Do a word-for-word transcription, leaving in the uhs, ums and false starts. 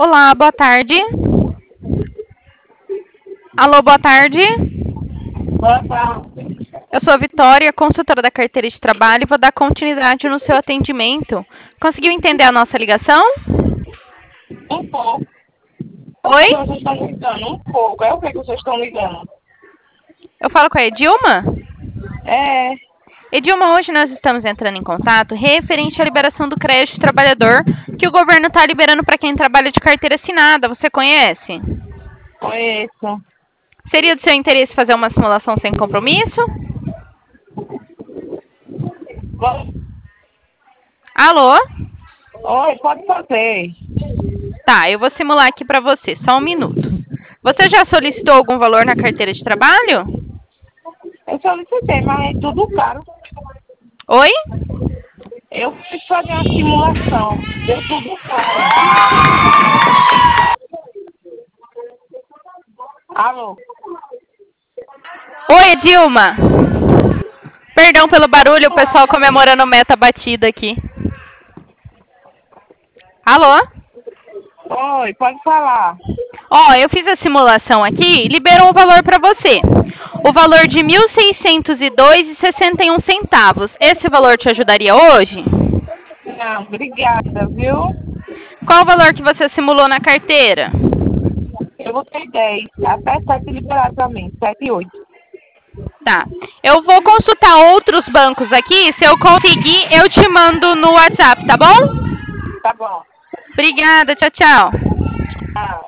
Olá, boa tarde. Alô, boa tarde. Boa tarde. Eu sou a Vitória, consultora da carteira de trabalho e vou dar continuidade no seu atendimento. Conseguiu entender a nossa ligação? Um pouco. O Oi? que vocês estão ligando? Um pouco. É o que que vocês estão ligando? Eu falo com a Edilma? É. Edilma, hoje nós estamos entrando em contato referente à liberação do crédito trabalhador que o governo está liberando para quem trabalha de carteira assinada. Você conhece? Conheço. Seria do seu interesse fazer uma simulação sem compromisso? Alô? Oi, pode fazer. Tá, eu vou simular aqui para você, só um minuto. Você já solicitou algum valor na carteira de trabalho? Eu solicitei, mas é tudo caro. Oi? Eu fiz fazer uma simulação. Deu tudo caro. Alô? Oi, Edilma. Perdão pelo barulho, o pessoal comemorando meta batida aqui. Alô? Oi, pode falar. Ó, eu fiz a simulação aqui, liberou um valor para você. O valor de mil seiscentos e dois reais e sessenta e um centavos. Esse valor te ajudaria hoje? Não, obrigada, viu? Qual o valor que você simulou na carteira? Eu botei dez. Até sete liberado pra mim. sete e oito. Tá. Eu vou consultar outros bancos aqui. Se eu conseguir, eu te mando no WhatsApp, tá bom? Tá bom. Obrigada, tchau, tchau. Ah.